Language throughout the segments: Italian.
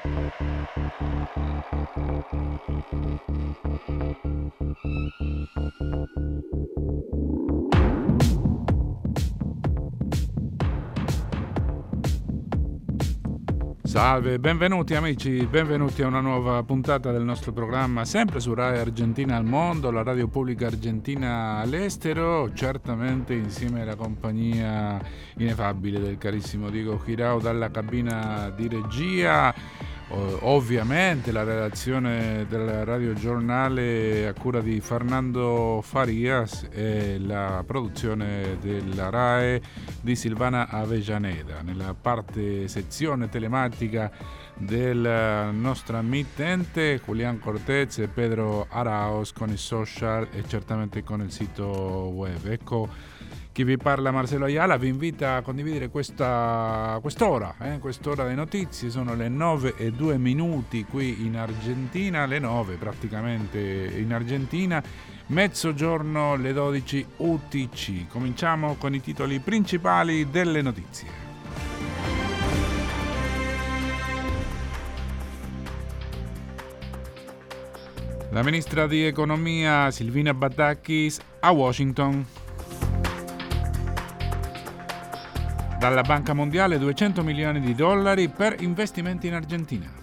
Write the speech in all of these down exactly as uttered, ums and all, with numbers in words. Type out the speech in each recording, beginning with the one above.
Salve, benvenuti amici, benvenuti a una nuova puntata del nostro programma, sempre su Rai Argentina al Mondo, la radio pubblica argentina all'estero, certamente insieme alla compagnia ineffabile del carissimo Diego Girao dalla cabina di regia. Ovviamente la redazione del radiogiornale a cura di Fernando Farias e la produzione della RAE di Silvana Avellaneda. Nella parte sezione telematica della nostra mittente Julián Cortez e Pedro Araos con i social e certamente con il sito web. Ecco chi vi parla, Marcelo Ayala, vi invita a condividere questa quest'ora, eh, quest'ora di notizie. Sono le nove e due minuti qui in Argentina, le nove praticamente in Argentina, mezzogiorno le dodici U T C. Cominciamo con i titoli principali delle notizie. La ministra di Economia Silvina Batakis a Washington. Dalla Banca Mondiale duecento milioni di dollari per investimenti in Argentina.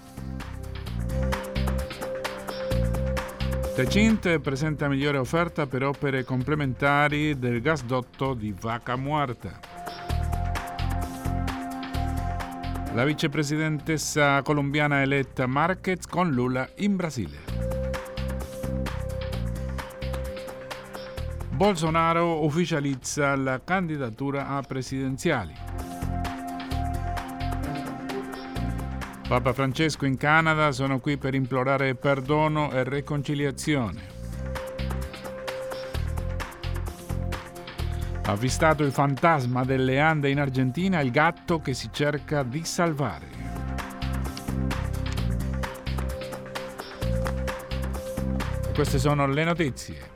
Techint presenta migliore offerta per opere complementari del gasdotto di Vaca Muerta. La vicepresidentessa colombiana eletta Márquez con Lula in Brasile. Bolsonaro ufficializza la candidatura a presidenziali. Papa Francesco in Canada, sono qui per implorare perdono e riconciliazione. Avvistato il fantasma delle Ande in Argentina, il gatto che si cerca di salvare. E queste sono le notizie.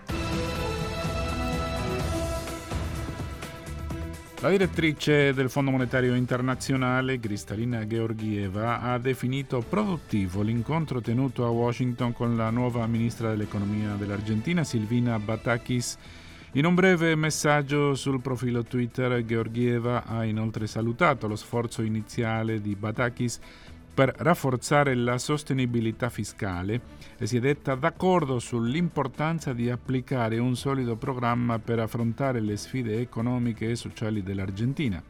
La direttrice del Fondo Monetario Internazionale, Kristalina Georgieva, ha definito produttivo l'incontro tenuto a Washington con la nuova ministra dell'Economia dell'Argentina, Silvina Batakis. In un breve messaggio sul profilo Twitter, Georgieva ha inoltre salutato lo sforzo iniziale di Batakis per rafforzare la sostenibilità fiscale e si è detta d'accordo sull'importanza di applicare un solido programma per affrontare le sfide economiche e sociali dell'Argentina.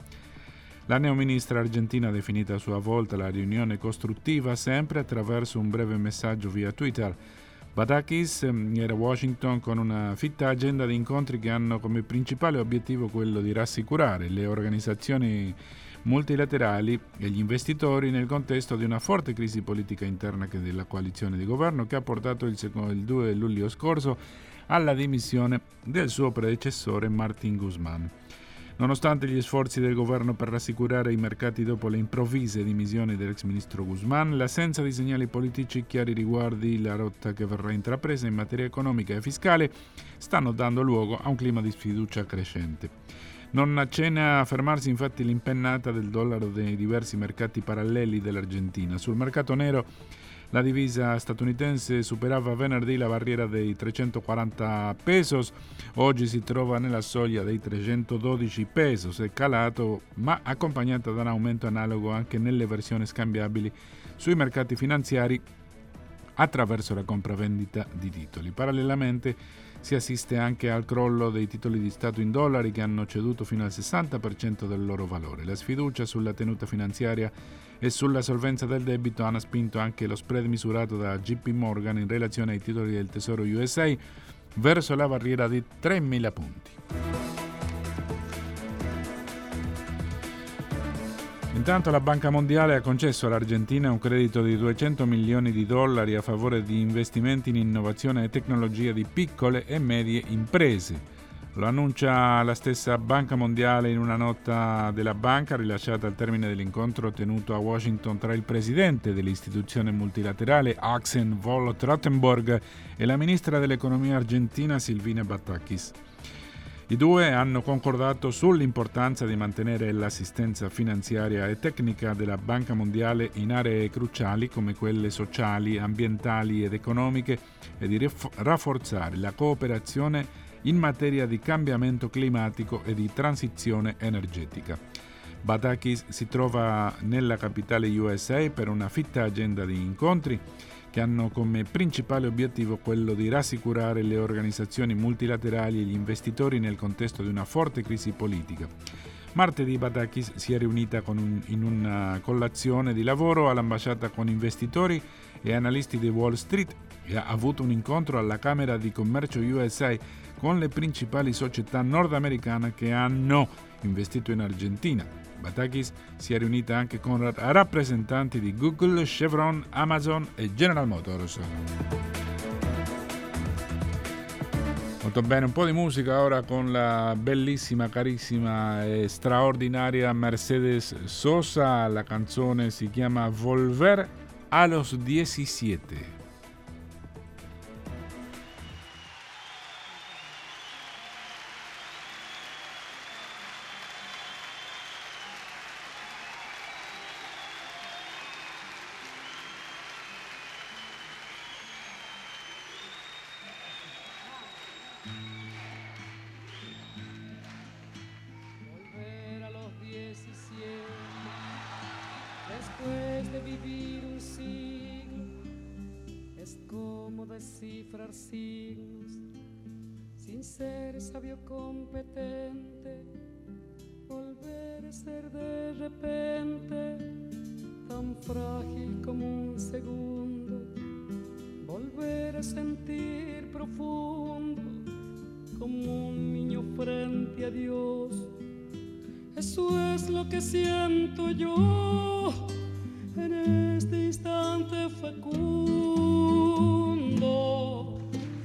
La neoministra argentina ha definito a sua volta la riunione costruttiva sempre attraverso un breve messaggio via Twitter. Batakis era a Washington con una fitta agenda di incontri che hanno come principale obiettivo quello di rassicurare le organizzazioni multilaterali e gli investitori nel contesto di una forte crisi politica interna della coalizione di governo che ha portato il, secondo, il due luglio scorso alla dimissione del suo predecessore Martín Guzmán. Nonostante gli sforzi del governo per rassicurare i mercati dopo le improvvise dimissioni dell'ex ministro Guzmán, l'assenza di segnali politici chiari riguardi la rotta che verrà intrapresa in materia economica e fiscale stanno dando luogo a un clima di sfiducia crescente. Non accenna a fermarsi infatti l'impennata del dollaro dei diversi mercati paralleli dell'Argentina. Sul mercato nero la divisa statunitense superava venerdì la barriera dei trecentoquaranta pesos, oggi si trova nella soglia dei trecentododici pesos, è calato ma accompagnata da un aumento analogo anche nelle versioni scambiabili sui mercati finanziari attraverso la compravendita di titoli. Parallelamente si assiste anche al crollo dei titoli di Stato in dollari che hanno ceduto fino al sessanta per cento del loro valore. La sfiducia sulla tenuta finanziaria e sulla solvenza del debito hanno spinto anche lo spread misurato da J P Morgan in relazione ai titoli del Tesoro U S A verso la barriera di tremila punti. Intanto la Banca Mondiale ha concesso all'Argentina un credito di duecento milioni di dollari a favore di investimenti in innovazione e tecnologia di piccole e medie imprese. Lo annuncia la stessa Banca Mondiale in una nota della banca rilasciata al termine dell'incontro tenuto a Washington tra il presidente dell'istituzione multilaterale Axel Vogt Rothenberg e la ministra dell'economia argentina Silvina Batakis. I due hanno concordato sull'importanza di mantenere l'assistenza finanziaria e tecnica della Banca Mondiale in aree cruciali come quelle sociali, ambientali ed economiche e di rafforzare la cooperazione in materia di cambiamento climatico e di transizione energetica. Batakis si trova nella capitale U S A per una fitta agenda di incontri che hanno come principale obiettivo quello di rassicurare le organizzazioni multilaterali e gli investitori nel contesto di una forte crisi politica. Martedì Batakis si è riunita con un, in una colazione di lavoro all'ambasciata con investitori e analisti di Wall Street e ha avuto un incontro alla Camera di Commercio U S A con le principali società nordamericane che hanno investito in Argentina. Batakis si è riunita anche con rappresentanti di Google, Chevron, Amazon e General Motors. Molto bene, un po' di musica ora con la bellissima, carissima e straordinaria Mercedes Sosa. La canzone si chiama Volver a los diecisiete. Después de vivir un siglo, es como descifrar signos, sin ser sabio competente, volver a ser de repente tan frágil como un segundo, volver a sentir profundo como un niño frente a Dios. Eso es lo que siento yo en este instante fecundo.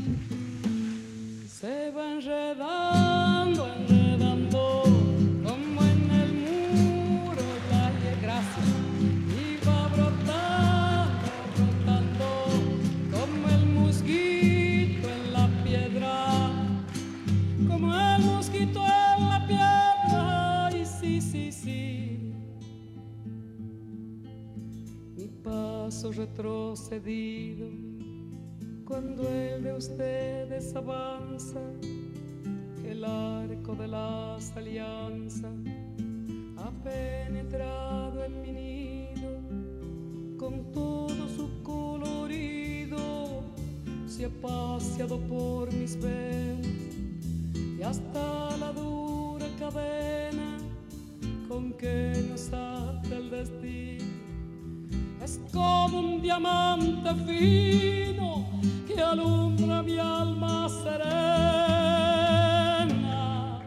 Se va enredando, enredando, como en el muro la gracia, y va brotando, brotando, como el mosquito en la piedra, como el mosquito en la piedra, y sí, sí, sí. Mi paso retrocedido, cuando el de ustedes avanza, el arco de las alianzas ha penetrado en mi nido, con todo su colorido, se ha paseado por mis venas, y hasta la dura cadena con que nos ata el destino es como un diamante fino que alumbra mi alma serena.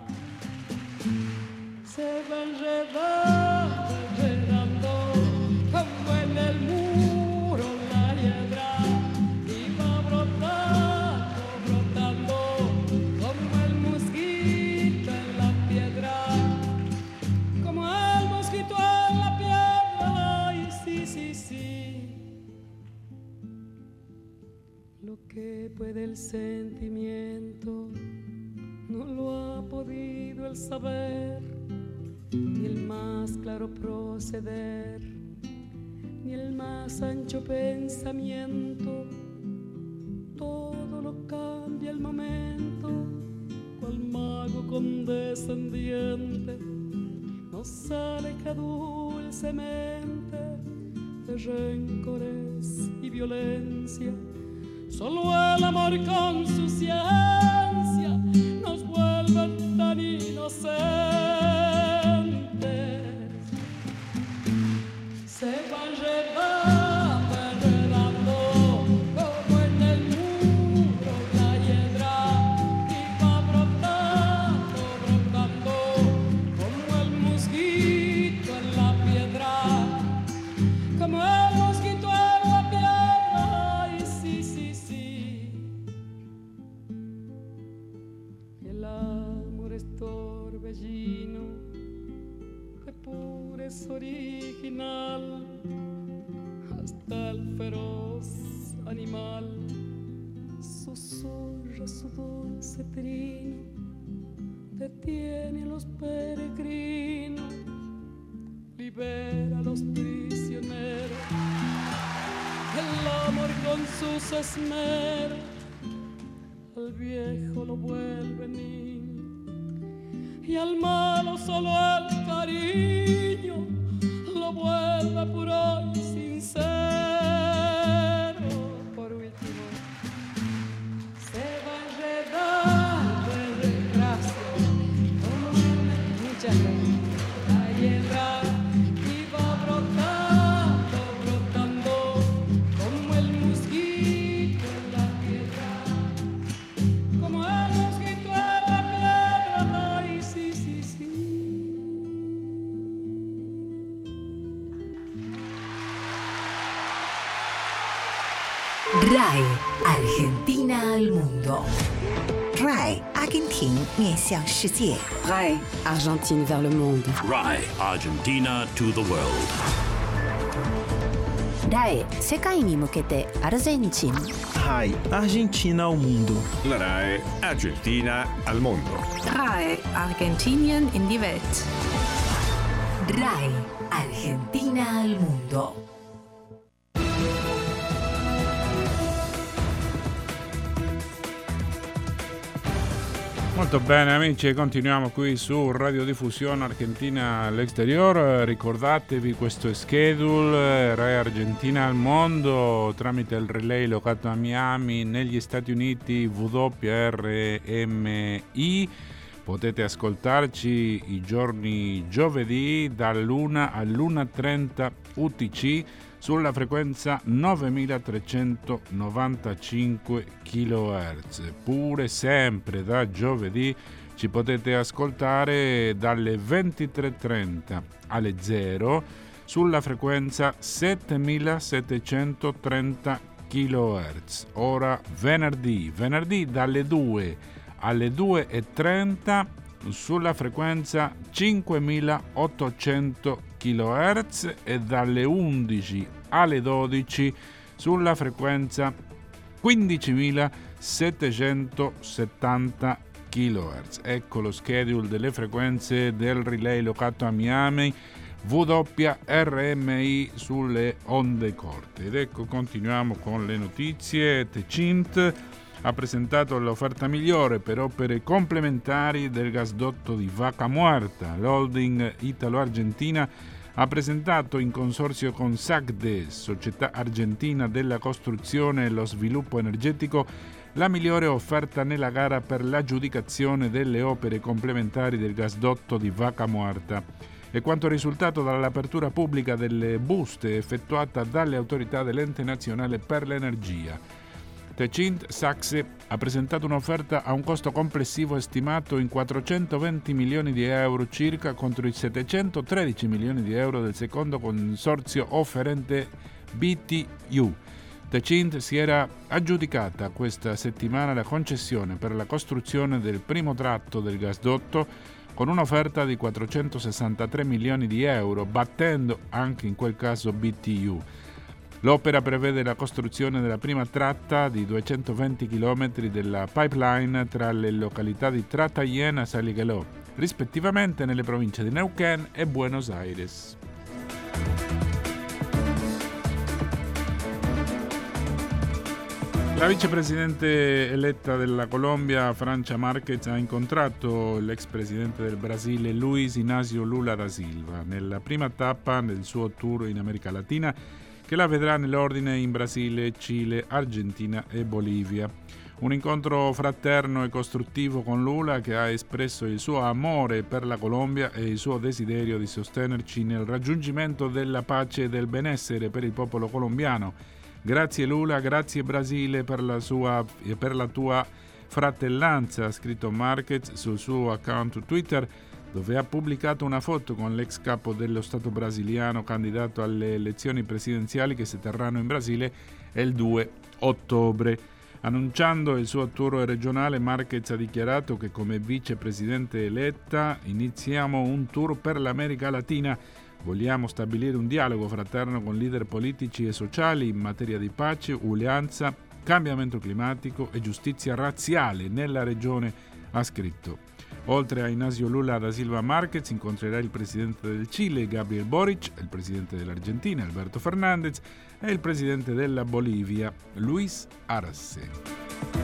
Se va enredando, enredando, como en el muro la hiedra, y va brotando, brotando, como el mosquito en la piedra, como el mosquito en la piedra, y sí, sí, sí. Lo que puede el sentimiento no lo ha podido el saber, ni el más claro proceder, ni el más ancho pensamiento. Todo lo cambia el momento, cual mago condescendiente nos aleja dulcemente de rencores y violencia. Solo el amor con su ciencia nos vuelve tan inocentes. Se va enredando, enredando, como en el muro la hiedra, y va brotando, brotando, como el mosquito en la piedra, como el mosquito en la piedra, y sí, sí, sí. El amor es torbellino, de pura es original, hasta el feroz animal susurra su dulce trino detiene a los peregrinos, libera a los prisioneros. El amor con sus esmeros al viejo lo vuelve niño y al malo solo el cariño lo vuelve puro y sincero. Por último, se va enredando el desgracia como una muchacha la hiedra y va brotando, brotando como el mosquito en la tierra, como el mosquito en la piedra. Ay, sí, sí, sí. R A I Argentina al mundo. R A I 阿根廷面向世界。 R A I Argentine vers le monde. R A I Argentina to the world. R A I 世界に向けてアルゼンチン。 R A I Argentina ao mundo. La R A I Argentina al mondo. R A I Argentinien in die Welt. R A I Argentina al mundo. Molto bene amici, continuiamo qui su Radiodiffusione Argentina all'Exterior. Ricordatevi questo schedule, R A I Argentina al mondo tramite il relay locato a Miami negli Stati Uniti W R M I. Potete ascoltarci i giorni giovedì dall'una all'una e trenta U T C sulla frequenza novemilatrecentonovantacinque chilohertz. Pure sempre da giovedì ci potete ascoltare dalle ventitré e trenta alle zero sulla frequenza settemilasettecentotrenta chilohertz. Ora venerdì, venerdì dalle due alle due e trenta sulla frequenza cinquemilaottocento chilohertz e dalle undici alle dodici sulla frequenza quindicimilasettecentosettanta chilohertz. Ecco lo schedule delle frequenze del relay locato a Miami W R M I sulle onde corte. Ed ecco, continuiamo con le notizie. Techint ha presentato l'offerta migliore per opere complementari del gasdotto di Vaca Muerta. L'holding italo-argentina ha presentato in consorzio con SACDE, Società Argentina della Costruzione e lo Sviluppo Energetico, la migliore offerta nella gara per l'aggiudicazione delle opere complementari del gasdotto di Vaca Muerta. È quanto risultato dall'apertura pubblica delle buste effettuata dalle autorità dell'Ente Nazionale per l'Energia. Techint Saxe ha presentato un'offerta a un costo complessivo estimato in quattrocentoventi milioni di euro circa contro i settecentotredici milioni di euro del secondo consorzio offerente B T U. Techint si era aggiudicata questa settimana la concessione per la costruzione del primo tratto del gasdotto con un'offerta di quattrocentosessantatré milioni di euro, battendo anche in quel caso B T U. L'opera prevede la costruzione della prima tratta di duecentoventi chilometri della pipeline tra le località di Tratayén e Saligueló, rispettivamente nelle province di Neuquén e Buenos Aires. La vicepresidente eletta della Colombia, Francia Márquez, ha incontrato l'ex presidente del Brasile, Luiz Inácio Lula da Silva, nella prima tappa del suo tour in America Latina, che la vedrà nell'ordine in Brasile, Cile, Argentina e Bolivia. Un incontro fraterno e costruttivo con Lula, che ha espresso il suo amore per la Colombia e il suo desiderio di sostenerci nel raggiungimento della pace e del benessere per il popolo colombiano. Grazie Lula, grazie Brasile per la, sua, per la tua fratellanza, ha scritto Márquez sul suo account Twitter, dove ha pubblicato una foto con l'ex capo dello Stato brasiliano candidato alle elezioni presidenziali che si terranno in Brasile il due ottobre. Annunciando il suo tour regionale, Márquez ha dichiarato che come vicepresidente eletta iniziamo un tour per l'America Latina. Vogliamo stabilire un dialogo fraterno con leader politici e sociali in materia di pace, uguaglianza, cambiamento climatico e giustizia razziale nella regione, ha scritto. Oltre a Ignacio Lula da Silva Márquez incontrerà il presidente del Cile Gabriel Boric, il presidente dell'Argentina Alberto Fernández e il presidente della Bolivia Luis Arce.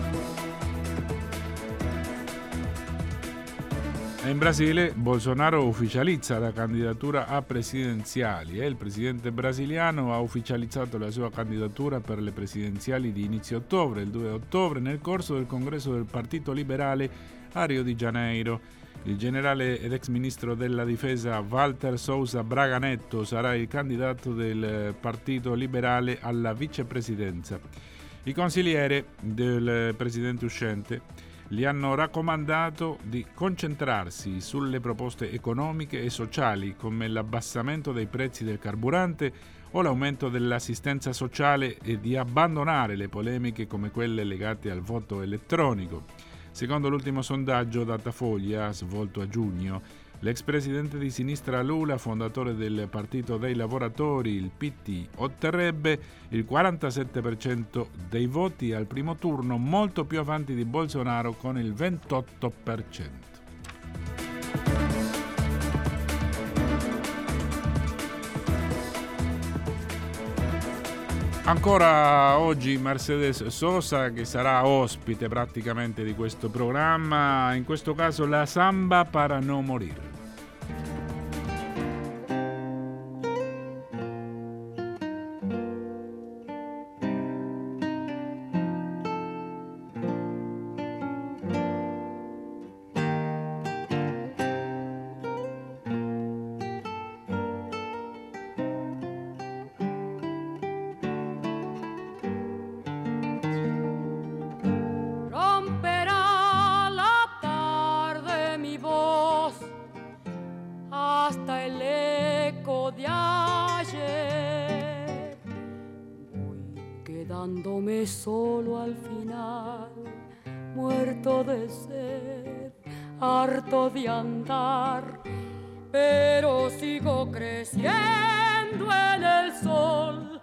In Brasile Bolsonaro ufficializza la candidatura a presidenziali e il presidente brasiliano ha ufficializzato la sua candidatura per le presidenziali di inizio ottobre, il due ottobre, nel corso del congresso del Partito Liberale a Rio de Janeiro. Il generale ed ex ministro della difesa Walter Sousa Braga Neto sarà il candidato del Partito Liberale alla vicepresidenza. I consiglieri del presidente uscente gli hanno raccomandato di concentrarsi sulle proposte economiche e sociali come l'abbassamento dei prezzi del carburante o l'aumento dell'assistenza sociale e di abbandonare le polemiche come quelle legate al voto elettronico. Secondo l'ultimo sondaggio Datafoglio svolto a giugno, l'ex presidente di sinistra Lula, fondatore del Partito dei Lavoratori, il P T, otterrebbe il quarantasette per cento dei voti al primo turno, molto più avanti di Bolsonaro con il ventotto per cento. Ancora oggi Mercedes Sosa, che sarà ospite praticamente di questo programma, in questo caso la Samba para no morir. Solo al final, muerto de sed, harto de andar, pero sigo creciendo en el sol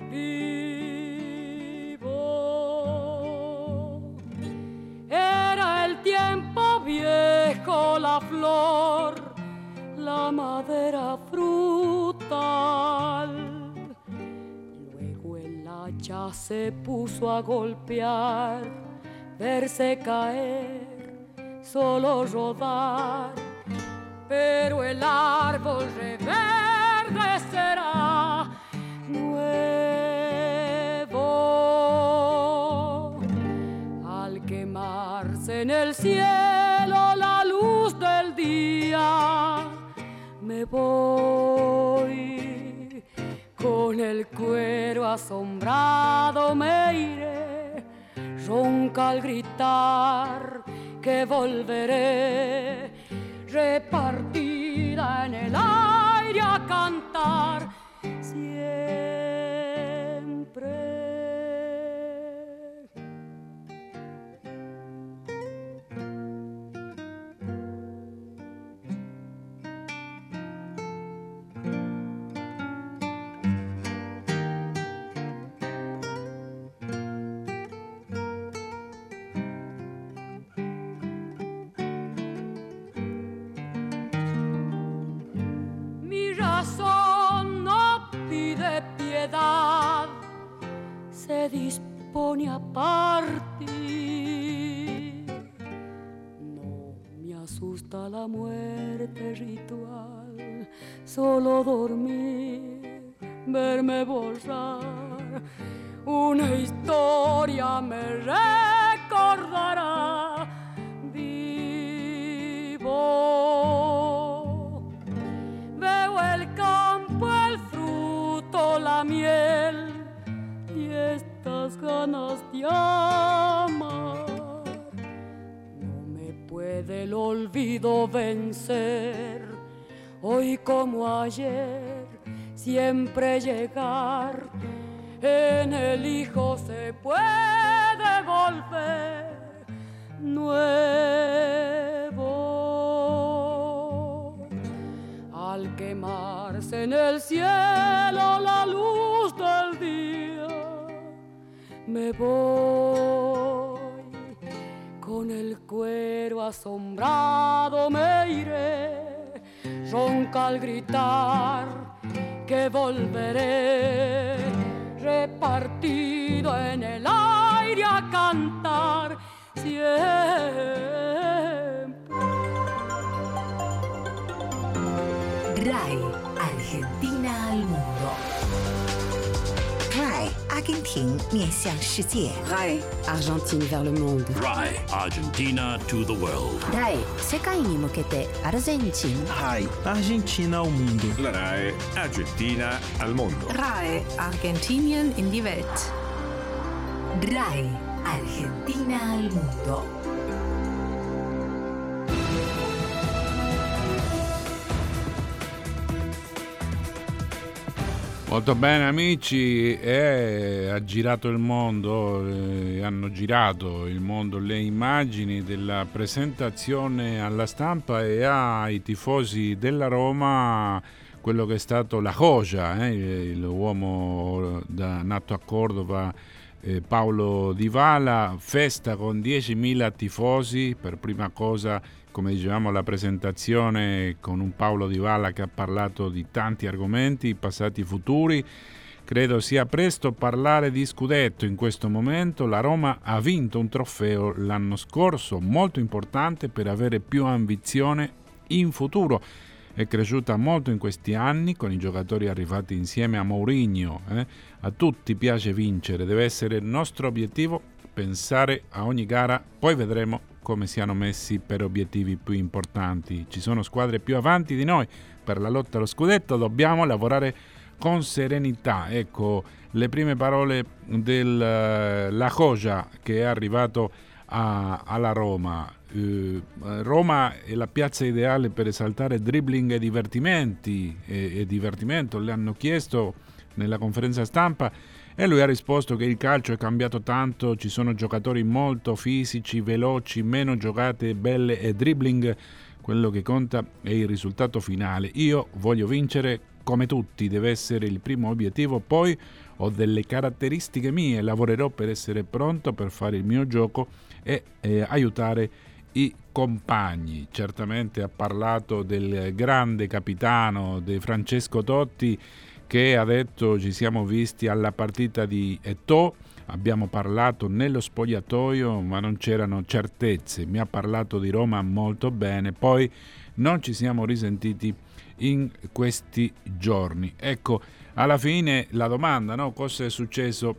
vivo. Era el tiempo viejo, la flor, la madera frutal. Ya se puso a golpear, verse caer, solo rodar, pero el árbol reverdecerá nuevo. Al quemarse en el cielo la luz del día, me voy. Con el cuero asombrado me iré, ronca al gritar que volveré, repartida en el aire a cantar siempre. Se dispone a partir. No me asusta la muerte ritual, solo dormir, verme borrar. Una historia me recordará vivo. Veo el campo, el fruto, la miel y estas ganas de amar. No me puede el olvido vencer, hoy como ayer, siempre llegar. En el hijo se puede volver nuevo. Al quemarse en el cielo la luz del día, me voy con el cuero asombrado me iré, ronca al gritar que volveré, repartido en el aire a cantar siempre. RAI, Argentina al mundo. RAI 阿根廷面向世界 RAI, Argentine vers le monde. R A I Argentina to the world. ライ、世界に向けてアルゼンチン。 RAI Argentina ao mundo. La R A I Argentina al mondo. RAI, Argentinien in die Welt. RAI, Argentina al mundo. Molto bene amici, e ha girato il mondo, eh, hanno girato il mondo le immagini della presentazione alla stampa e ai tifosi della Roma, quello che è stato la Joya, eh, l'uomo da, nato a Cordova, eh, Paulo Dybala, festa con diecimila tifosi, per prima cosa, come dicevamo, la presentazione con un Paulo Dybala che ha parlato di tanti argomenti, passati e futuri. Credo sia presto parlare di scudetto in questo momento. La Roma ha vinto un trofeo l'anno scorso, molto importante per avere più ambizione in futuro. È cresciuta molto in questi anni con i giocatori arrivati insieme a Mourinho. Eh? A tutti piace vincere, deve essere il nostro obiettivo, pensare a ogni gara, poi vedremo come siano messi per obiettivi più importanti. Ci sono squadre più avanti di noi per la lotta allo scudetto, dobbiamo lavorare con serenità. Ecco le prime parole della Joya che è arrivato a, alla Roma. Uh, Roma è la piazza ideale per esaltare dribbling e divertimenti e, e divertimento, le hanno chiesto nella conferenza stampa e lui ha risposto che il calcio è cambiato tanto, ci sono giocatori molto fisici, veloci, meno giocate belle e dribbling, quello che conta è il risultato finale. Io voglio vincere come tutti, deve essere il primo obiettivo, poi ho delle caratteristiche mie, lavorerò per essere pronto per fare il mio gioco e eh, aiutare i compagni. Certamente ha parlato del grande capitano, di Francesco Totti, che ha detto ci siamo visti alla partita di Eto'o, abbiamo parlato nello spogliatoio ma non c'erano certezze, mi ha parlato di Roma molto bene, poi non ci siamo risentiti in questi giorni. Ecco, alla fine la domanda, no? Cosa è successo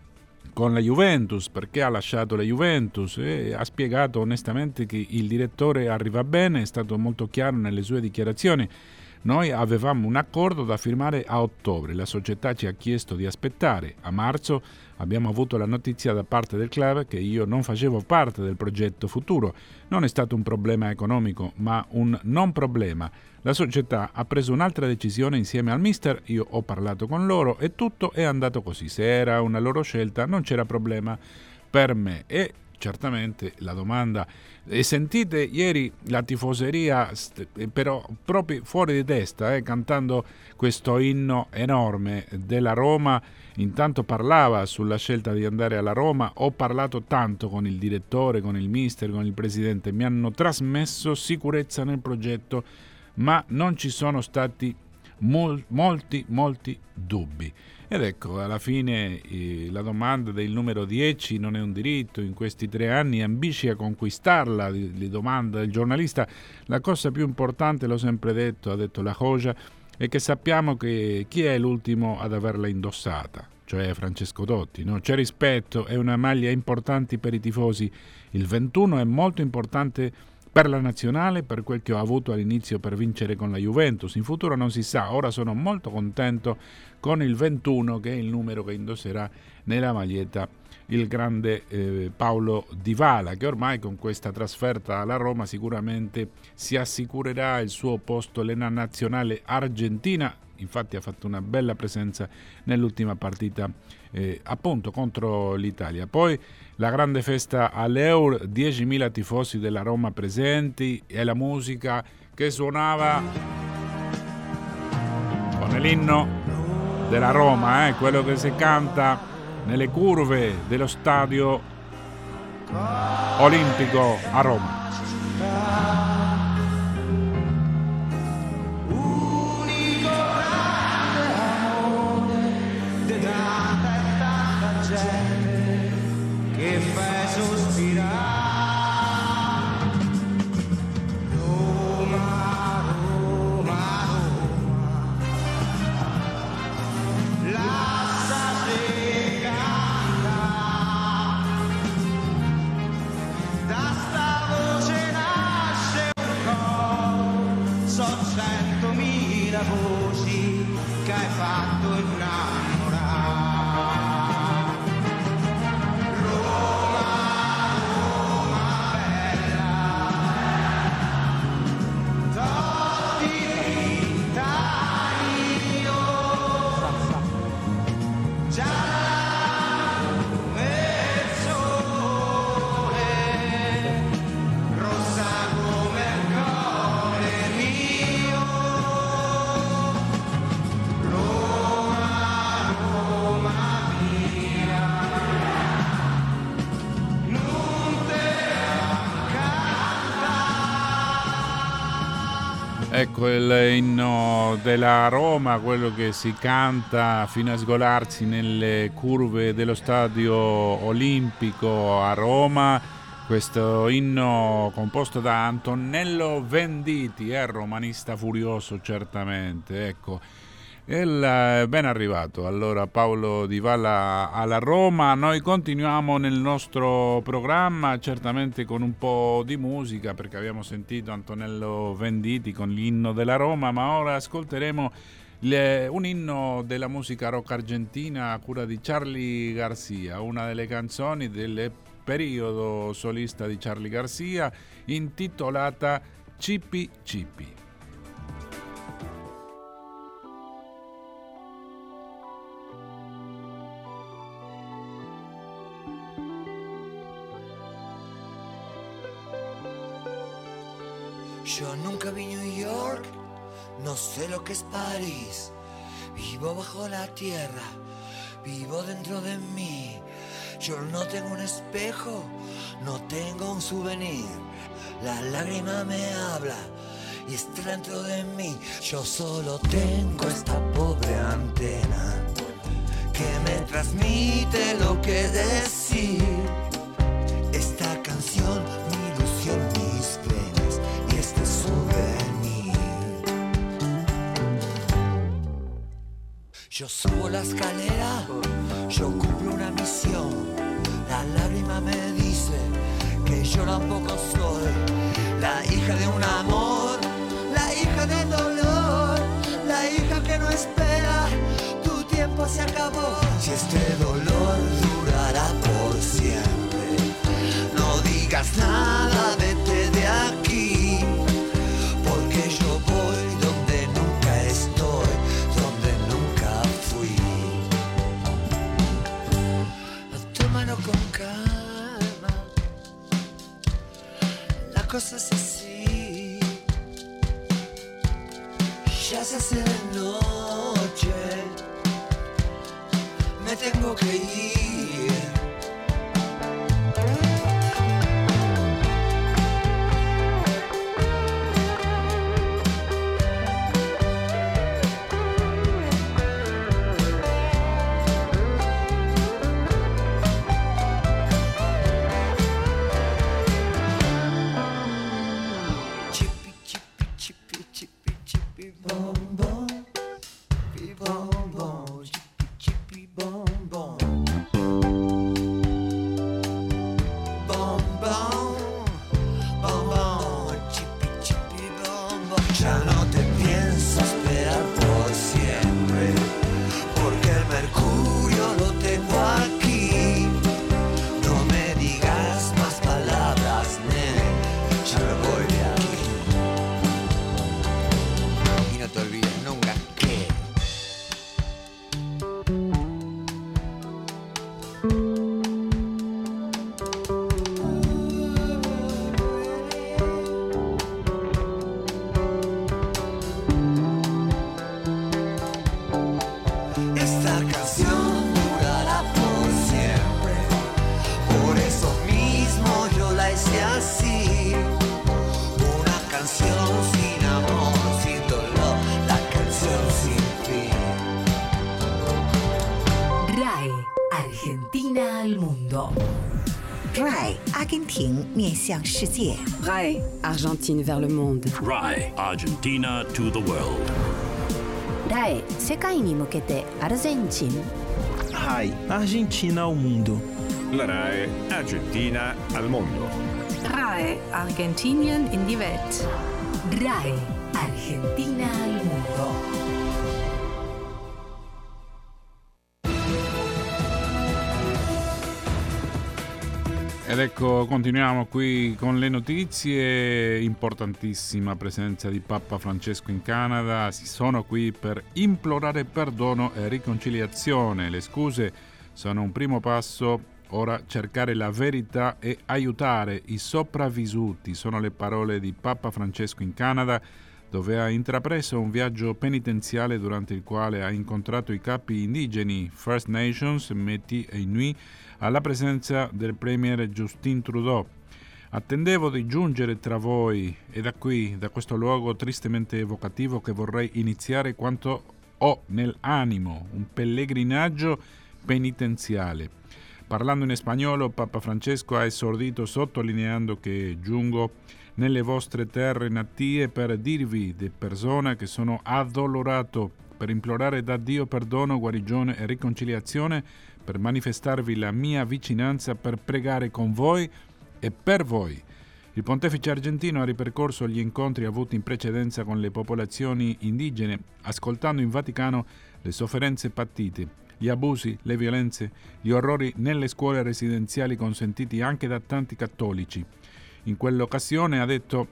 con la Juventus, perché ha lasciato la Juventus, e ha spiegato onestamente che il direttore arriva bene, è stato molto chiaro nelle sue dichiarazioni. Noi avevamo un accordo da firmare a ottobre, la società ci ha chiesto di aspettare, a marzo abbiamo avuto la notizia da parte del club che io non facevo parte del progetto futuro. Non è stato un problema economico, ma un non problema. La società ha preso un'altra decisione insieme al mister, io ho parlato con loro e tutto è andato così. Se era una loro scelta non c'era problema per me. E certamente la domanda, e sentite ieri la tifoseria però proprio fuori di testa, eh, cantando questo inno enorme della Roma. Intanto parlava sulla scelta di andare alla Roma, ho parlato tanto con il direttore, con il mister, con il presidente, mi hanno trasmesso sicurezza nel progetto, ma non ci sono stati mol- molti molti dubbi. Ed ecco, alla fine eh, la domanda del numero dieci non è un diritto, in questi tre anni ambisci a conquistarla, li domanda il giornalista. La cosa più importante, l'ho sempre detto, ha detto la Joya, è che sappiamo che chi è l'ultimo ad averla indossata, cioè Francesco Totti, no? C'è rispetto, è una maglia importante per i tifosi, il ventuno è molto importante per la nazionale, per quel che ho avuto all'inizio per vincere con la Juventus. In futuro non si sa, ora sono molto contento con il ventuno, che è il numero che indosserà nella maglietta il grande eh, Paulo Dybala, che ormai con questa trasferta alla Roma sicuramente si assicurerà il suo posto nella nazionale argentina. Infatti ha fatto una bella presenza nell'ultima partita eh, appunto contro l'Italia. Poi la grande festa all'Eur, diecimila tifosi della Roma presenti e la musica che suonava con l'inno della Roma, eh, quello che si canta nelle curve dello stadio Olimpico a Roma. Che fai sospirare Roma, Roma, Roma, lasciate cantare, da sta voce nasce un coro, so centomila voci che hai fatto innamorare. Ecco l'inno della Roma, quello che si canta fino a sgolarsi nelle curve dello stadio olimpico a Roma. Questo inno composto da Antonello Venditti, è romanista furioso certamente, ecco. Il, ben arrivato allora Paolo Di Valla alla Roma. Noi continuiamo nel nostro programma certamente con un po' di musica, perché abbiamo sentito Antonello Venditti con l'inno della Roma, ma ora ascolteremo le, un inno della musica rock argentina a cura di Charly Garcia, una delle canzoni del periodo solista di Charly Garcia, intitolata Chipi Chipi. Yo nunca vi New York, no sé lo que es París. Vivo bajo la tierra, vivo dentro de mí. Yo no tengo un espejo, no tengo un souvenir. La lágrima me habla y está dentro de mí. Yo solo tengo esta pobre antena que me transmite lo que decir. Esta canción, mi ilusión, mis penas y este souvenir. Yo subo la escalera, yo cumplo una misión. La lágrima me dice que yo tampoco soy la hija de un amor, la hija del dolor, la hija que no espera, tu tiempo se acabó. Si este dolor durará por siempre, no digas nada, vete de aquí, porque yo voy donde nunca estoy, donde nunca fui. Tómalo con calma, la cosa es así, ya se hace de noche, me tengo que ir. Argentina al mondo. Rai, 阿根廷面向世界。 Rai, Argentine vers le monde. Rai, Argentina to the world. ライ、世界に向けてアルゼンチン。 Rai, Argentina ao mundo. La RAI Argentina al mondo. Rai, Argentinien in die Welt. Rai, Argentina al mondo. Ed ecco, continuiamo qui con le notizie. Importantissima presenza di Papa Francesco in Canada. Si sono qui per implorare perdono e riconciliazione. Le scuse sono un primo passo. Ora cercare la verità e aiutare i sopravvissuti. Sono le parole di Papa Francesco in Canada, dove ha intrapreso un viaggio penitenziale durante il quale ha incontrato i capi indigeni First Nations, Métis e Inuit, alla presenza del premier Justin Trudeau. Attendevo di giungere tra voi e da qui, da questo luogo tristemente evocativo, che vorrei iniziare quanto ho nell'animo, un pellegrinaggio penitenziale. Parlando in spagnolo, Papa Francesco ha esordito sottolineando che giungo nelle vostre terre natie per dirvi di persona che sono addolorato, per implorare da Dio perdono, guarigione e riconciliazione, per manifestarvi la mia vicinanza, per pregare con voi e per voi. Il pontefice argentino ha ripercorso gli incontri avuti in precedenza con le popolazioni indigene, ascoltando in Vaticano le sofferenze patite, gli abusi, le violenze, gli orrori nelle scuole residenziali consentiti anche da tanti cattolici. In quell'occasione ha detto: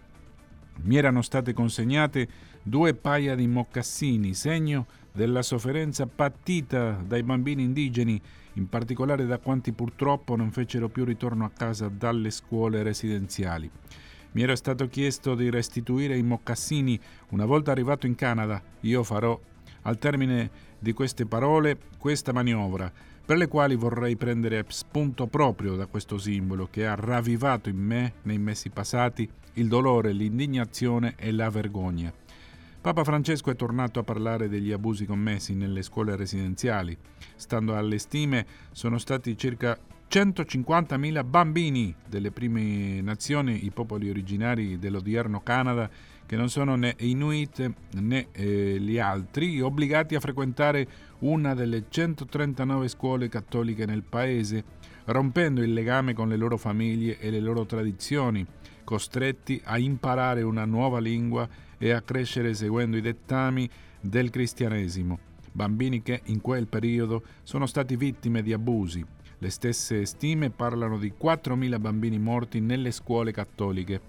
mi erano state consegnate due paia di mocassini, segno della sofferenza patita dai bambini indigeni, in particolare da quanti purtroppo non fecero più ritorno a casa dalle scuole residenziali. Mi era stato chiesto di restituire i mocassini una volta arrivato in Canada. Io farò, al termine di queste parole, questa manovra, per le quali vorrei prendere spunto proprio da questo simbolo che ha ravvivato in me, nei mesi passati, il dolore, l'indignazione e la vergogna. Papa Francesco è tornato a parlare degli abusi commessi nelle scuole residenziali. Stando alle stime, sono stati circa centocinquantamila bambini delle prime nazioni, i popoli originari dell'odierno Canada, che non sono né Inuit né eh, gli altri, obbligati a frequentare una delle centotrentanove scuole cattoliche nel paese, rompendo il legame con le loro famiglie e le loro tradizioni, costretti a imparare una nuova lingua e a crescere seguendo i dettami del cristianesimo. Bambini che in quel periodo sono stati vittime di abusi. Le stesse stime parlano di quattromila bambini morti nelle scuole cattoliche.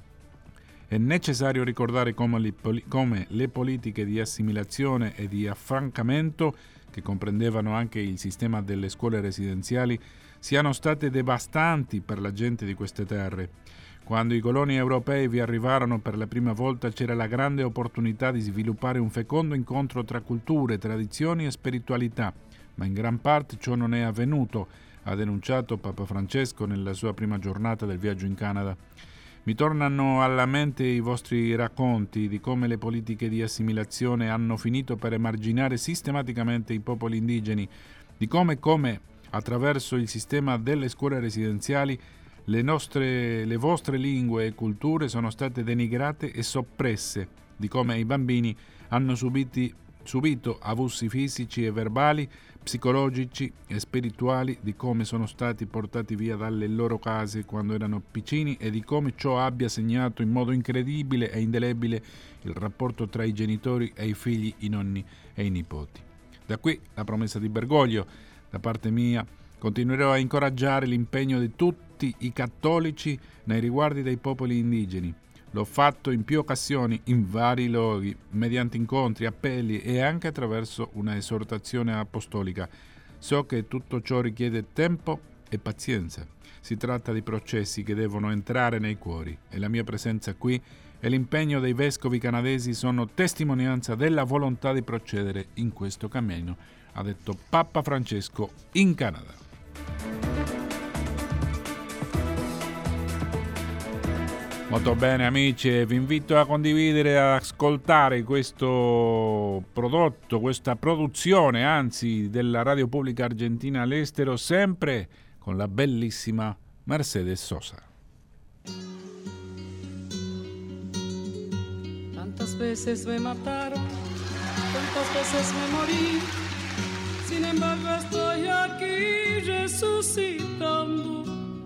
È necessario ricordare come le, come le politiche di assimilazione e di affrancamento, che comprendevano anche il sistema delle scuole residenziali, siano state devastanti per la gente di queste terre. Quando i coloni europei vi arrivarono per la prima volta, c'era la grande opportunità di sviluppare un fecondo incontro tra culture, tradizioni e spiritualità, ma in gran parte ciò non è avvenuto, ha denunciato Papa Francesco nella sua prima giornata del viaggio in Canada. Mi tornano alla mente i vostri racconti di come le politiche di assimilazione hanno finito per emarginare sistematicamente i popoli indigeni, di come, come attraverso il sistema delle scuole residenziali le, nostre, le vostre lingue e culture sono state denigrate e soppresse, di come i bambini hanno subiti, subito abusi fisici e verbali, psicologici e spirituali, di come sono stati portati via dalle loro case quando erano piccini e di come ciò abbia segnato in modo incredibile e indelebile il rapporto tra i genitori e i figli, i nonni e i nipoti. Da qui la promessa di Bergoglio. Da parte mia continuerò a incoraggiare l'impegno di tutti i cattolici nei riguardi dei popoli indigeni. L'ho fatto in più occasioni, in vari luoghi, mediante incontri, appelli e anche attraverso una esortazione apostolica. So che tutto ciò richiede tempo e pazienza. Si tratta di processi che devono entrare nei cuori e la mia presenza qui e l'impegno dei vescovi canadesi sono testimonianza della volontà di procedere in questo cammino, ha detto Papa Francesco in Canada. Molto bene amici, vi invito a condividere e ad ascoltare questo prodotto, questa produzione anzi della Radio Pubblica Argentina all'estero, sempre con la bellissima Mercedes Sosa. Tantas veces me mataron, tantas veces me morí, sin embargo estoy aquí resucitando.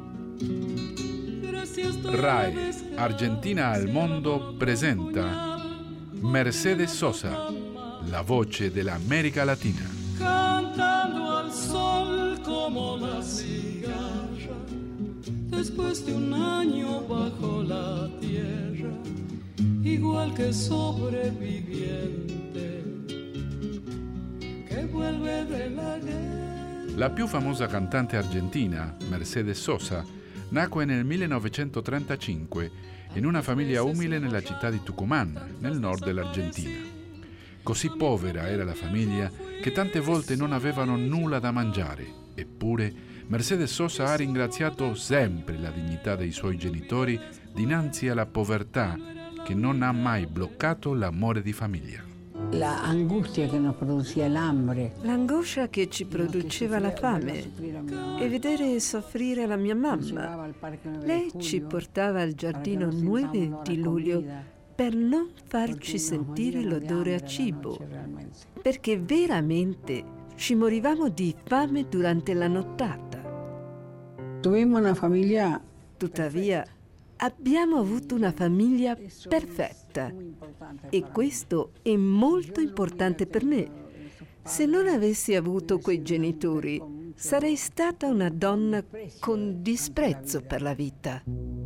RAI Argentina al mondo presenta Mercedes Sosa, la voce dell'America Latina. Cantando al sol como la cigarra, después de un año bajo la tierra, igual que sobreviviente que vuelve de la guerra. La più famosa cantante argentina, Mercedes Sosa, nacque nel millenovecentotrentacinque in una famiglia umile nella città di Tucumán, nel nord dell'Argentina. Così povera era la famiglia che tante volte non avevano nulla da mangiare. Eppure Mercedes Sosa ha ringraziato sempre la dignità dei suoi genitori dinanzi alla povertà che non ha mai bloccato l'amore di famiglia. La angustia che nos producía el hambre. L'angoscia che ci produceva la fame e vedere soffrire la mia mamma. Lei ci portava al giardino nove di luglio per non farci sentire l'odore a cibo, perché veramente ci morivamo di fame durante la nottata. Tuvimos una famiglia. Tuttavia, abbiamo avuto una famiglia perfetta e questo è molto importante per me. Se non avessi avuto quei genitori, sarei stata una donna con disprezzo per la vita.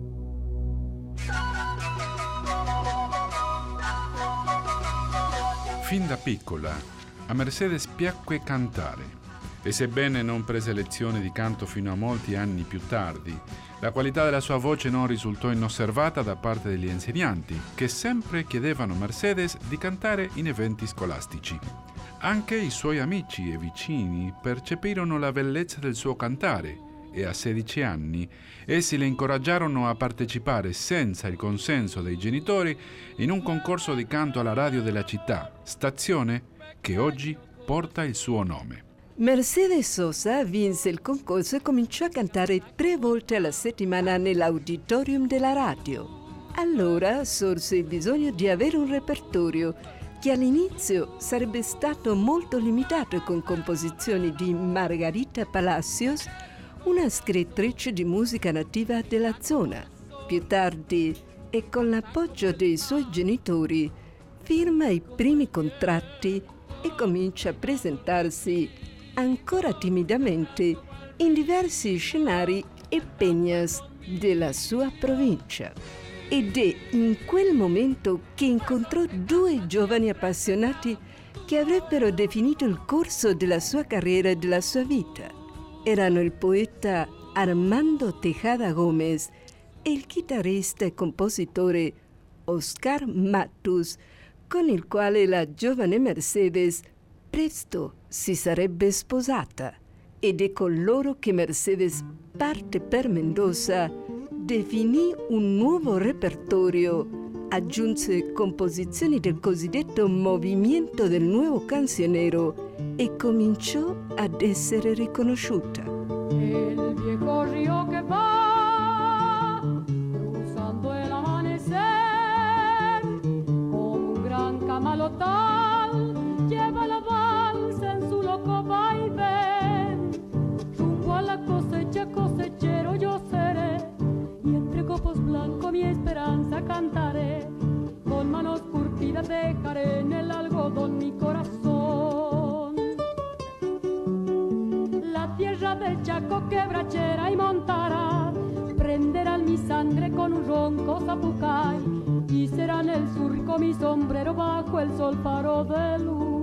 Fin da piccola a Mercedes piacque cantare e sebbene non prese lezioni di canto fino a molti anni più tardi, la qualità della sua voce non risultò inosservata da parte degli insegnanti, che sempre chiedevano a Mercedes di cantare in eventi scolastici. Anche i suoi amici e vicini percepirono la bellezza del suo cantare e a sedici anni essi le incoraggiarono a partecipare senza il consenso dei genitori in un concorso di canto alla radio della città, stazione che oggi porta il suo nome. Mercedes Sosa vinse il concorso e cominciò a cantare tre volte alla settimana nell'auditorium della radio. Allora sorse il bisogno di avere un repertorio che all'inizio sarebbe stato molto limitato con composizioni di Margarita Palacios, una scrittrice di musica nativa della zona. Più tardi, e con l'appoggio dei suoi genitori, firma i primi contratti e comincia a presentarsi ancora timidamente in diversi scenari e peñas della sua provincia. Ed è in quel momento che incontrò due giovani appassionati che avrebbero definito il corso della sua carriera e della sua vita. Erano il poeta Armando Tejada Gómez e il chitarrista e compositore Oscar Matus, con il quale la giovane Mercedes presto si sarebbe sposata, ed è con loro che Mercedes parte per Mendoza, definì un nuovo repertorio, aggiunse composizioni del cosiddetto movimento del nuevo cancionero e cominciò ad essere riconosciuta. El viejo río que va cruzando el amanecer como un gran camalotal lleva la balsa en su loco vaivén. Rumbo a la cosecha, cosechero yo seré, y entre copos blancos mi esperanza cantaré. Con manos curtidas dejaré en el algodón mi corazón. La tierra del Chaco quebrachera y montará, prenderán mi sangre con un ronco zapucay, y serán el surco mi sombrero bajo el sol faro de luz.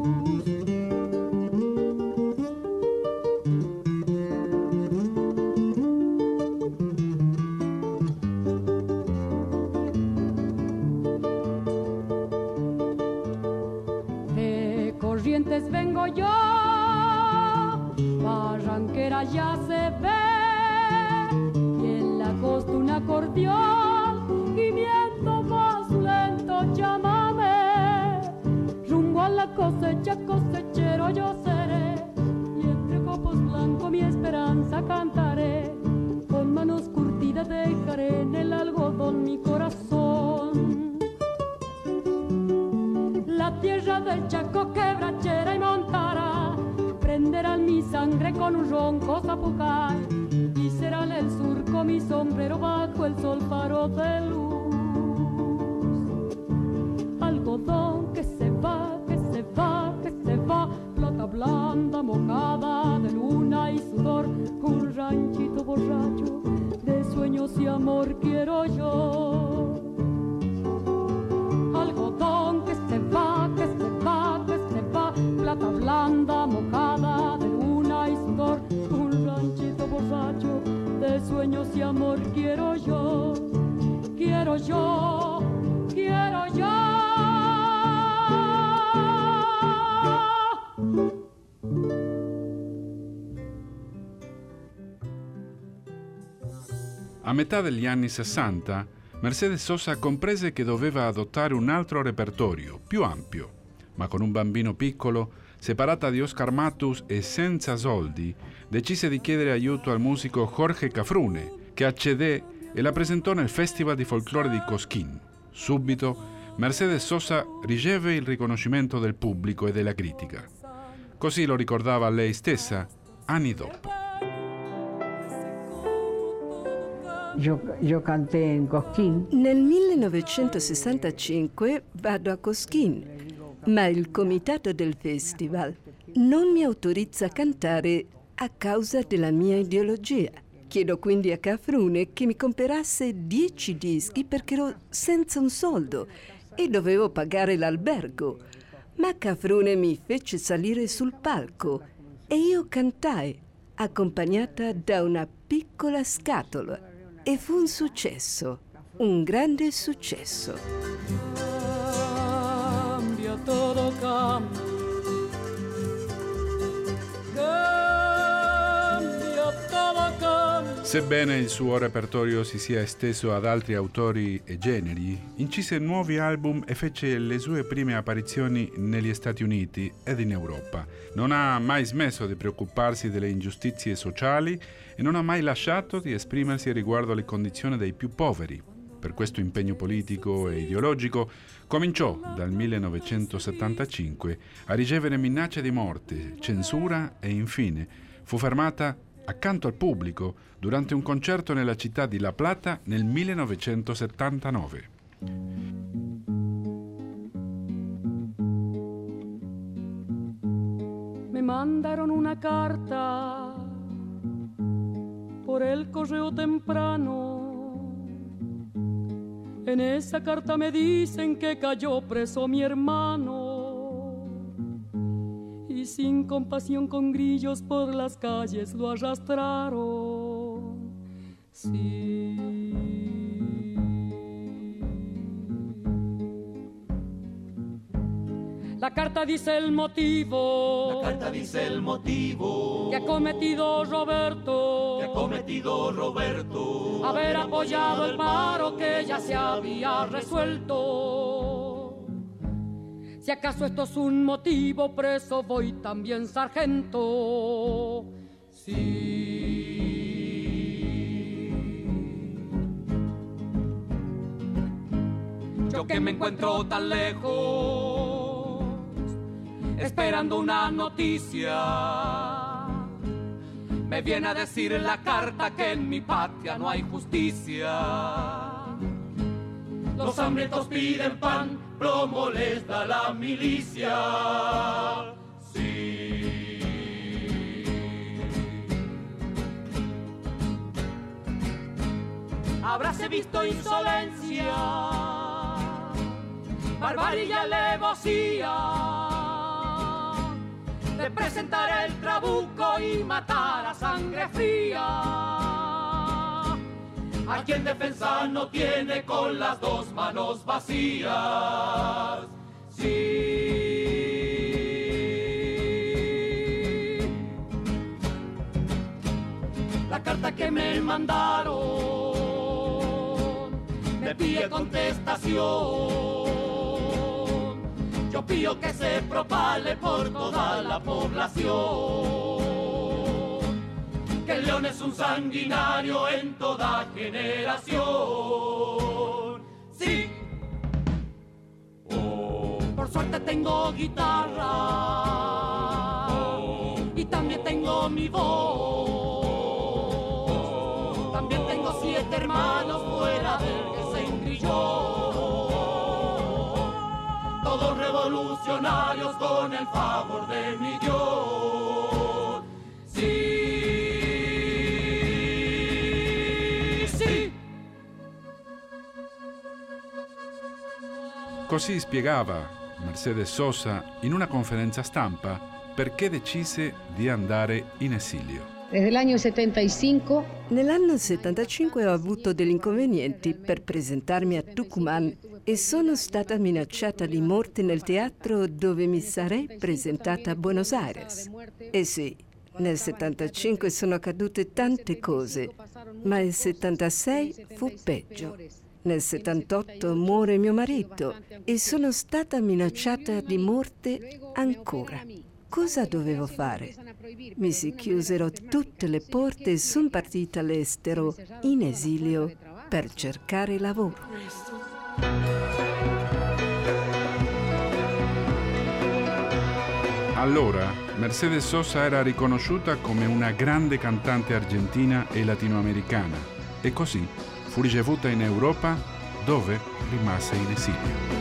De Corrientes vengo yo, Barranquera ya se ve, y en la costa un acordeón la cosecha, cosechero yo seré, y entre copos blancos mi esperanza cantaré. Con manos curtidas dejaré en el algodón mi corazón. La tierra del Chaco quebrachera y montará, prenderán mi sangre con un ronco zapucay, y será el surco mi sombrero bajo el sol faro de luz. Algodón que se va, que se va, que se va, plata blanda mojada de luna y sudor, un ranchito borracho de sueños y amor quiero yo. Algodón que se va, que se va, que se va, plata blanda mojada de luna y sudor, un ranchito borracho de sueños y amor quiero yo, quiero yo, quiero yo. A metà degli anni sessanta, Mercedes Sosa comprese che doveva adottare un altro repertorio, più ampio, ma con un bambino piccolo, separata di Oscar Matus e senza soldi, decise di chiedere aiuto al musico Jorge Cafrune, che accedé e la presentò nel Festival di Folklore di Cosquín. Subito, Mercedes Sosa riceve il riconoscimento del pubblico e della critica. Così lo ricordava lei stessa anni dopo. Io, io canté in Cosquín. Nel millenovecentosessantacinque vado a Cosquín, ma il comitato del festival non mi autorizza a cantare a causa della mia ideologia. Chiedo quindi a Cafrune che mi comperasse dieci dischi perché ero senza un soldo e dovevo pagare l'albergo. Ma Cafrune mi fece salire sul palco e io cantai, accompagnata da una piccola scatola. E fu un successo, un grande successo. Cambia, todo cambia. Cambia, todo cambia. Sebbene il suo repertorio si sia esteso ad altri autori e generi, incise nuovi album e fece le sue prime apparizioni negli Stati Uniti ed in Europa. Non ha mai smesso di preoccuparsi delle ingiustizie sociali e non ha mai lasciato di esprimersi riguardo alle condizioni dei più poveri. Per questo impegno politico e ideologico cominciò dal millenovecentosettantacinque a ricevere minacce di morte, censura e infine fu fermata accanto al pubblico durante un concerto nella città di La Plata nel millenovecentosettantanove. Me mandaron una carta por el correo temprano. En esa carta me dicen que cayó preso mi hermano y sin compasión con grillos por las calles lo arrastraron. Sí. La carta dice el motivo. La carta dice el motivo que ha cometido Roberto. Que ha cometido Roberto. Haber apoyado el paro que ya se había resuelto. Si acaso esto es un motivo, preso voy también, sargento. Sí. Yo que me encuentro tan lejos, esperando una noticia, me viene a decir en la carta que en mi patria no hay justicia. Los hambrientos piden pan, plomo les da la milicia. Sí. Habráse visto insolencia, barbarie y alevosía de presentar el trabuco y matar a sangre fría a quien defensa no tiene con las dos manos vacías. Sí. La carta que me mandaron me pide contestación. yo pido que se propale por toda la población, que el león es un sanguinario en toda generación. Sí, oh, por suerte tengo guitarra, oh, y también tengo mi voz, oh, también tengo siete hermanos fuera del que se engrilló, todos revolucionarios con el favor de mi Dios. Sì, sì. Così spiegava Mercedes Sosa in una conferenza stampa perché decise di andare in esilio. Desde el año settantacinque. Nell'anno settantacinque ho avuto degli inconvenienti per presentarmi a Tucumán e sono stata minacciata di morte nel teatro dove mi sarei presentata a Buenos Aires. E sì, nel settantacinque sono accadute tante cose, ma il settantasei fu peggio. Nel settantotto muore mio marito e sono stata minacciata di morte ancora. Cosa dovevo fare? Mi si chiusero tutte le porte e sono partita all'estero, in esilio, per cercare lavoro. Allora, Mercedes Sosa era riconosciuta come una grande cantante argentina e latinoamericana e così fu ricevuta in Europa, dove rimase in esilio.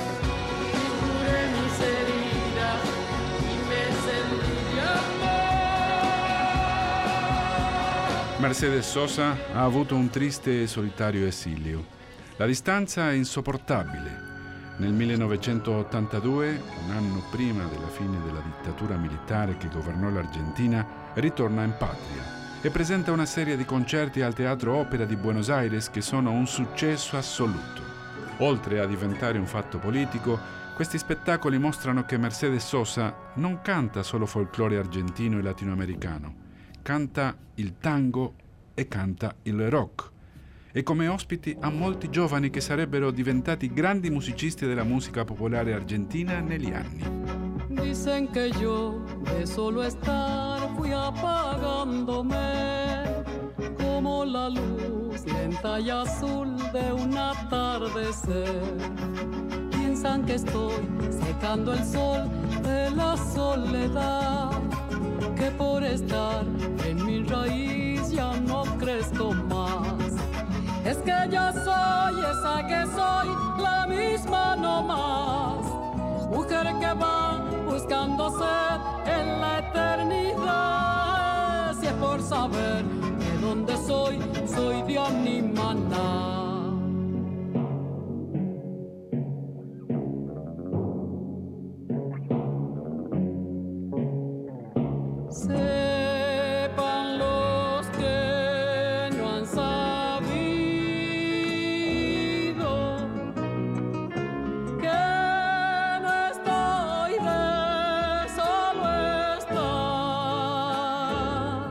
Mercedes Sosa ha avuto un triste e solitario esilio. La distanza è insopportabile. Nel millenovecentottantadue, un anno prima della fine della dittatura militare che governò l'Argentina, ritorna in patria e presenta una serie di concerti al Teatro Opera di Buenos Aires che sono un successo assoluto. Oltre a diventare un fatto politico, questi spettacoli mostrano che Mercedes Sosa non canta solo folklore argentino e latinoamericano, canta il tango e canta il rock. E come ospiti ha molti giovani che sarebbero diventati grandi musicisti della musica popolare argentina negli anni. Dicen que yo de solo estar fui apagándome como la luz lenta y azul de un atardecer. Piensan que estoy secando el sol de la soledad, que por estar en mi raíz ya no crezco más. Es que yo soy esa que soy, la misma no más, mujer que va buscándose en la eternidad. Si es por saber de dónde soy, soy de Animaná. Sepan los que no han sabido que no estoy de solo estar,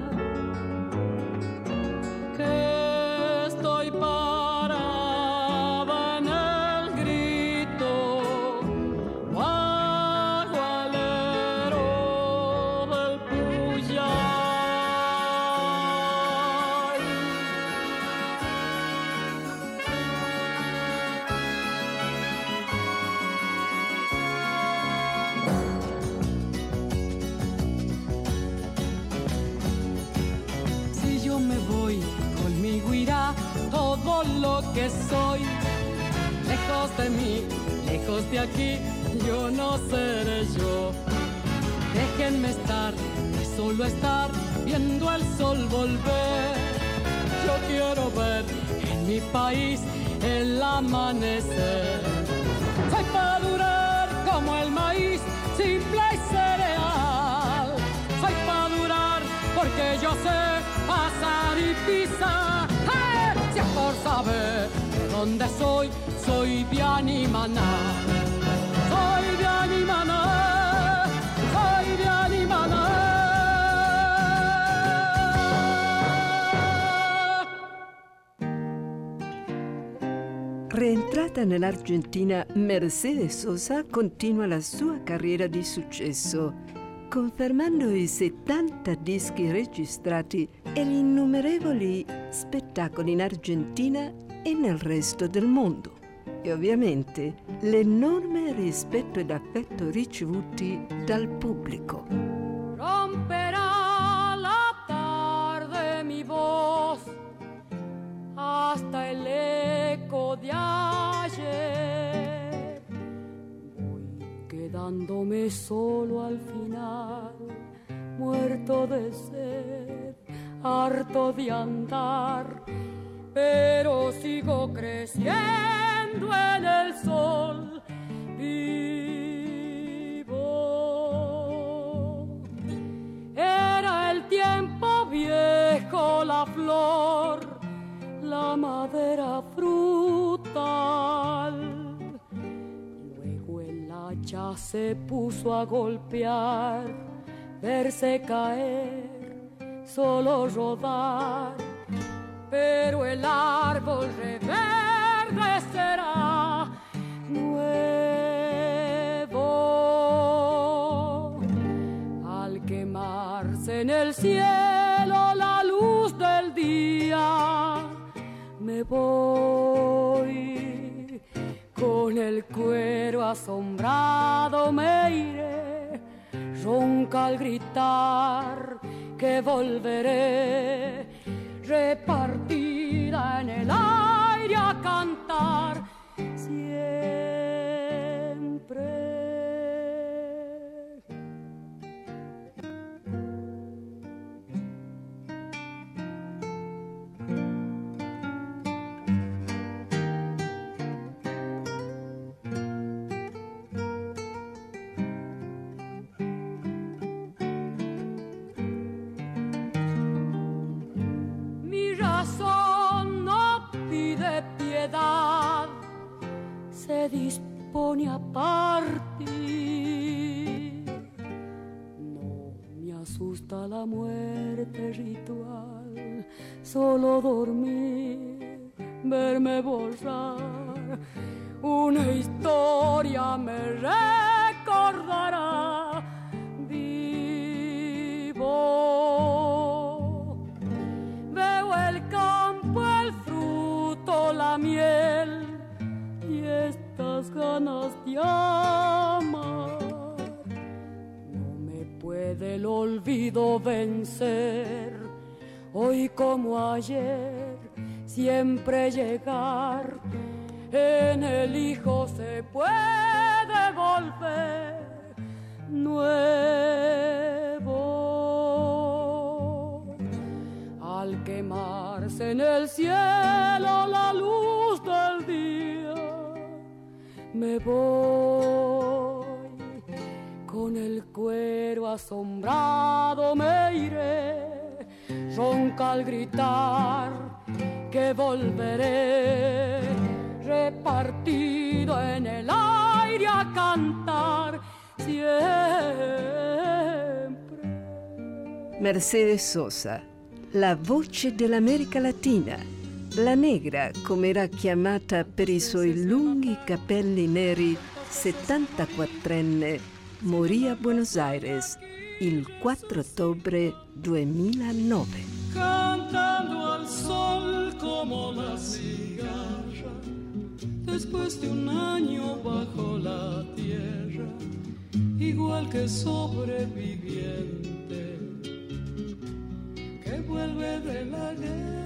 que estoy parada en el grito bajo alero del Puyay. Si yo me voy, conmigo irá todo lo que soy. Lejos de mí, lejos de aquí, yo no seré yo. Déjenme estar, y solo estar, viendo el sol volver. Yo quiero ver en mi país el amanecer. Soy para durar como el maíz, simple y cereal. Soy para durar porque yo sé pasar y pisar. ¡Hey! Si es por saber de dónde soy, soy de Animaná. Soy de Animaná. Soy de Animaná. Rientrata nell'Argentina, Mercedes Sosa continua la sua carriera di successo, confermando i settanta dischi registrati e gli innumerevoli spettacoli in Argentina e nel resto del mondo. E ovviamente l'enorme rispetto ed affetto ricevuti dal pubblico. Romperá la tarde mi voz hasta el eco de ayer. Voy quedándome solo al final, muerto de sed, harto de andar, pero sigo creciendo en el sol vivo. Era el tiempo viejo, la flor, la madera frutal. Luego el hacha se puso a golpear, verse caer, solo rodar. Pero el árbol reverdecerá nuevo. Al quemarse en el cielo la luz del día, me voy, con el cuero asombrado me iré, ronca al gritar que volveré, repartida en el aire a cantar siempre. Se dispone a partir. No me asusta la muerte ritual, solo dormir, verme borrar. Una historia me recordará vivo. Veo el campo, el fruto, la miel y estas ganas de amar. No me puede el olvido vencer, hoy como ayer, siempre llegar. En el hijo se puede volver nuevo. Al quemarse en el cielo la luz del día, me voy, con el cuero asombrado me iré, ronca al gritar que volveré, repartido en el aire a cantar siempre. Mercedes Sosa, la voce dell'America Latina. La negra, come era chiamata per i suoi lunghi capelli neri, settantaquattrenne, morì a Buenos Aires il quattro ottobre duemilanove. Cantando al sol como la cigarra, después de un año bajo la tierra, igual que sobreviviente que vuelve de la guerra.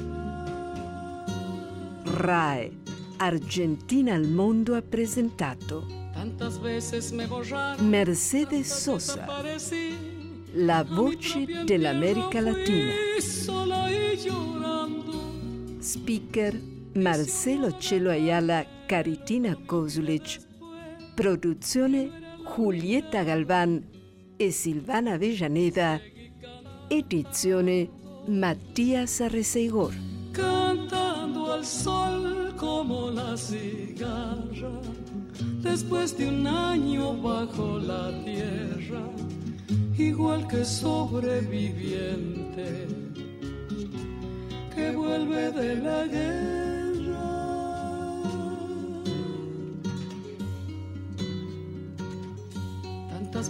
RAE, Argentina al mondo ha presentato Tantas veces me borraron, Mercedes Sosa, la voce dell'America Latina. Sola y llorando. Speaker Marcelo Chelo Ayala, Caritina Kosulic. Produzione Julieta Galván e Silvana Avellaneda. Edizione Mattias Arreceigor. Cantando al sol como la cigarra, después de un año bajo la tierra, igual que sobreviviente que vuelve de la guerra.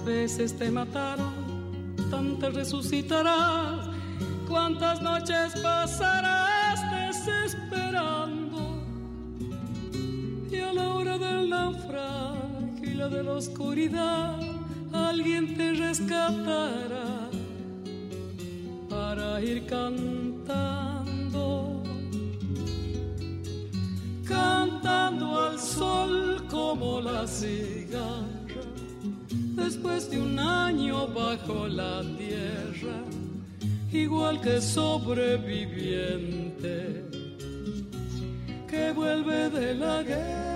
veces te mataron, tantas resucitarás. ¿Cuántas noches pasarás desesperando? Y a la hora del naufragio y la de la oscuridad, alguien te rescatará para ir cantando, cantando al sol como la cigarra, después de un año bajo la tierra, igual que sobreviviente que vuelve de la guerra.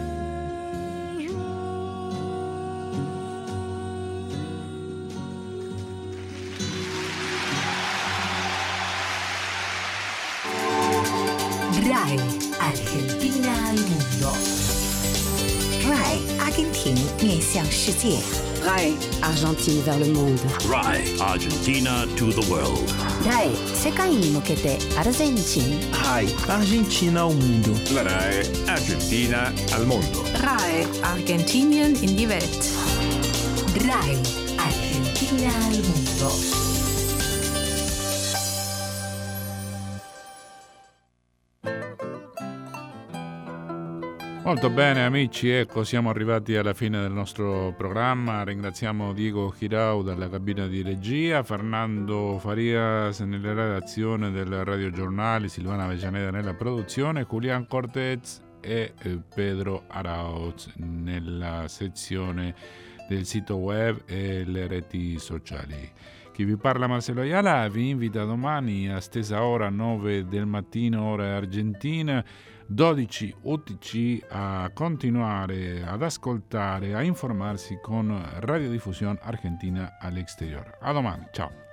RAI Argentina al mundo. RAI 阿根廷面向世界。 RAI Argentine vers le monde. RAI Argentina to the world. RAI 世界に向けてアルゼンチン。 RAI Argentina al mundo. La RAI Argentina al mondo. RAI Argentinien in die Welt. RAI Argentina al mundo. Molto bene amici, ecco siamo arrivati alla fine del nostro programma. Ringraziamo Diego Girau dalla cabina di regia, Fernando Farias nella redazione del Radio Giornale, Silvana Avellaneda nella produzione, Julián Cortez e Pedro Arauz nella sezione del sito web e le reti sociali. Chi vi parla Marcello Ayala vi invita domani a stessa ora nove del mattino ora argentina, dodici U T C, a continuare ad ascoltare, a informarsi con Radiodiffusión Argentina al exterior. A domani, ciao.